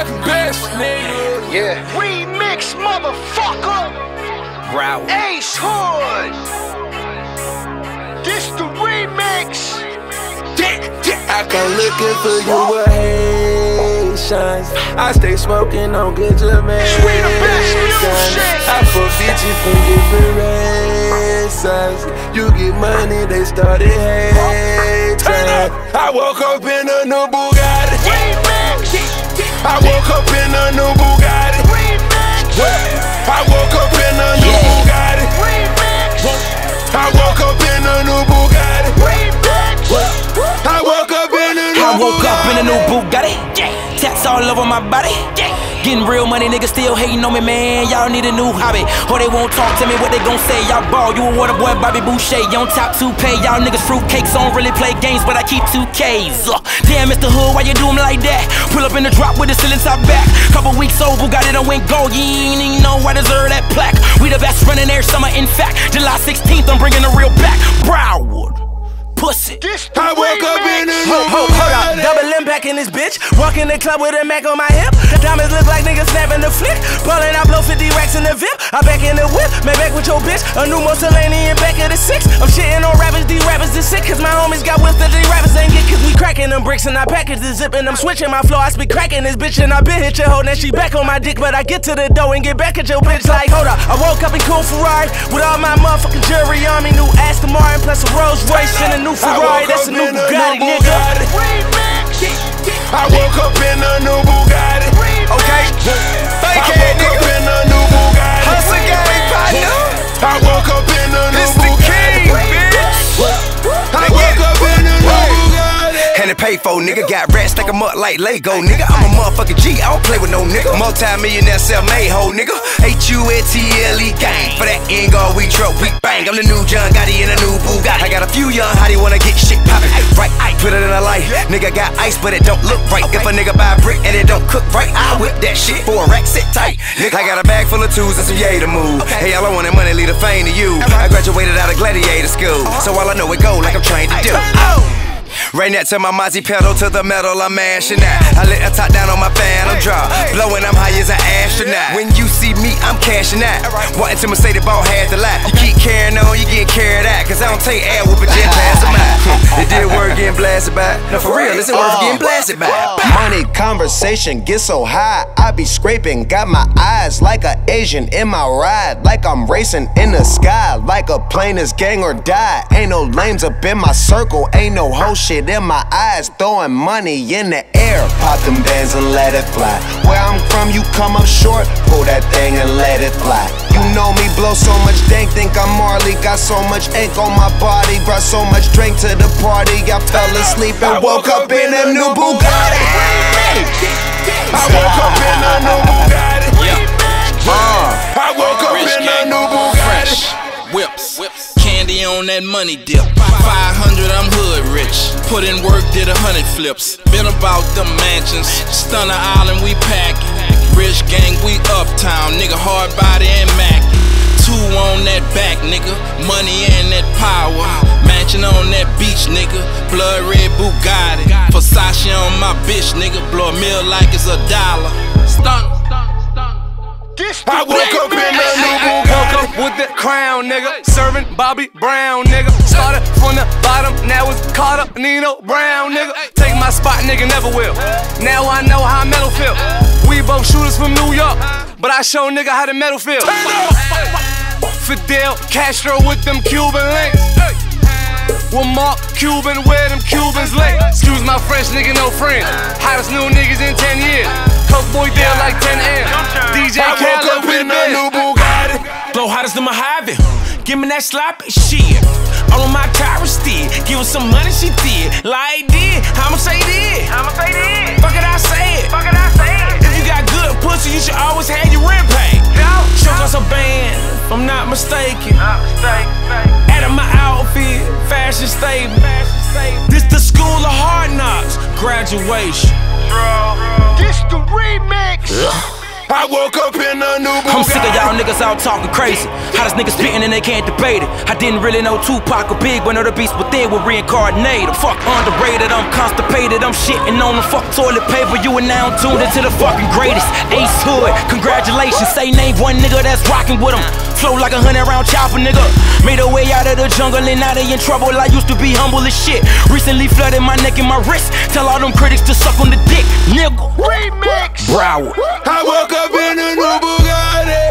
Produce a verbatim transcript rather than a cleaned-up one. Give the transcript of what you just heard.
motherfucking best, nigga. Yeah. Remix, motherfucker. Broward. Ace Hood. This the remix. I come looking for you with Haitians. I stay smoking on good Jamaicans. I fuck bitches from different races. You get money, they started hating. I woke up in a new Bugatti. I woke up in a new Bugatti. I woke up in a new Bugatti. I woke up in a new Bugatti. I woke up in a new I woke up in a new Bugatti. Tats all over my body. Getting real money, niggas still hating on me, man. Y'all need a new hobby, or they won't talk to me. What they gon' say? Y'all ball, you a water boy, Bobby Boucher. You on top two pay, y'all niggas fruitcakes. Don't really play games, but I keep two K's. Uh, damn, Mister Hood, why you do 'em like that? Pull up in the drop with the ceiling top back. Couple weeks old, Bugatti done went gold. You ain't even know I deserve that plaque. We the best running air summer, in fact. July sixteenth, I'm bringing the real back. Broward. Pussy. I woke up in a new Hold, hold, hold up, double impact in this bitch. Walk in the club with a Mac on my hip. Diamonds look like niggas snapping the flick. Ballin', I blow fifty racks in the V I P. I back in the whip, man back with your bitch. A new Mussolini in back of the six. I'm shitting on rappers, these rappers is sick. Cause my homies got whipped that these rappers ain't get. Cause we cracking them bricks and I package the zip. And I'm switching my flow, I speak cracking this bitch. And I been hit your hoe, now she back on my dick. But I get to the dough and get back at your bitch like, hold up. I woke up in cool Ferrari with all my motherfucking jewelry on me. New Aston Martin plus a Rolls Royce and a new Ferrari. That's a new Bugatti, nigga. I woke up in a new Bugatti. Okay. I woke up in a new Bugatti. Hustle gang, partner. I woke up in a new It's the king, Bugatti. I woke up in a new Bugatti. And it pay for, nigga. Got rats stack 'em up like Lego, nigga. I'm a motherfucking G, I don't play with no nigga. Multi-millionaire self-made hoe, nigga. H U N T L E gang. For that end all we truck, we bang. I'm the new John Gotti in a new Bugatti. I got a few young hottie wanna get shit poppin'. Right, I put it in a light. Nigga got ice, but it don't look right. If a nigga buy a brick and it don't cook right, I whip that shit for a rack, sit tight. Nigga, I got a bag full of tools and some yay to move. Hey, all I want is money, leave the fame to you. I graduated out of gladiator school, so all I know it go like I'm trained to do. Right next to my Mozzie pedal to the metal, I'm mashing that. I let a top down on my phantom drop, blowing, I'm high as an astronaut. When you see me, I'm cashing out. Wanting to Mercedes ball had to lie. You keep carrying on, you get carried out. Cause I don't take air whooping, just pass them out. It did work getting blasted by. No, for real, is it worth getting blasted by? Money conversation gets so high, I be scraping. Got my eyes like a Asian in my ride, like I'm racing in the sky, like a plane is gang or die. Ain't no lames up in my circle, ain't no whole shit in my eyes, throwing money in the air. Pop them bands and let it fly. Where I'm from, you come up short, pull that thing and let it fly. You know me, blow so much dank, think I'm Marley. Got so much ink on my body, brought so much drink to the party. I fell asleep and woke up in a new Bugatti. I woke up in a new Bugatti. I woke up in a new Bugatti. Whips, candy on that money dip. five hundred, I'm hood rich. Put in work, did a hundred flips. Been about them mansions. Stunner Island, we packin'. Rich gang, we uptown. Nigga, hard body and Mac. Two on that back, nigga. Money and that power. Mansion on that beach, nigga. Blood red Bugatti. Versace on my bitch, nigga. Blow a meal like it's a dollar. Stunner. I woke up in a new Bugatti. Woke up with the crown, nigga. Serving Bobby Brown, nigga. Started from the bottom, now it's Carter, Nino Brown, nigga. Take my spot, nigga, never will. Now I know how metal feel. We both shooters from New York, but I show nigga how the metal feel. Fidel Castro with them Cuban links. With Mark Cuban, where them Cubans lay. Excuse my French, nigga, no friends. Hottest new niggas in ten years. Coke boy deal like ten M. D J Khaled with a new Bugatti. Blow hottest than Mojave. Give me that sloppy shit. All on my tire still. Give her some money, she did. Like did. I'ma say did. I'ma say did. Fuck it, I say it. Fuck it, I say it. If you got good pussy, you should always have your rent paid. Show us a band, if I'm not mistaken. Not mistaken. Out of my outfit, fashion statement. This the school of hard knocks. Graduation. This the remix. I woke up in a new Bugatti. I'm sick of y'all niggas out talking crazy. Hottest niggas spitting and they can't debate it. I didn't really know Tupac or Big, but know the beast within were reincarnated. I'm fuck underrated, I'm constipated, I'm shitting on the fuck toilet paper. You are now tuned into the fucking greatest. Ace Hood, congratulations. Say name one nigga that's rocking with him. Flow like a hundred round chopper, nigga. Made a way out of the jungle and now they in trouble. I used to be humble as shit. Recently flooded my neck and my wrist. Tell all them critics to suck on the dick, nigga. Remix. Broward. I woke up in a new Bugatti.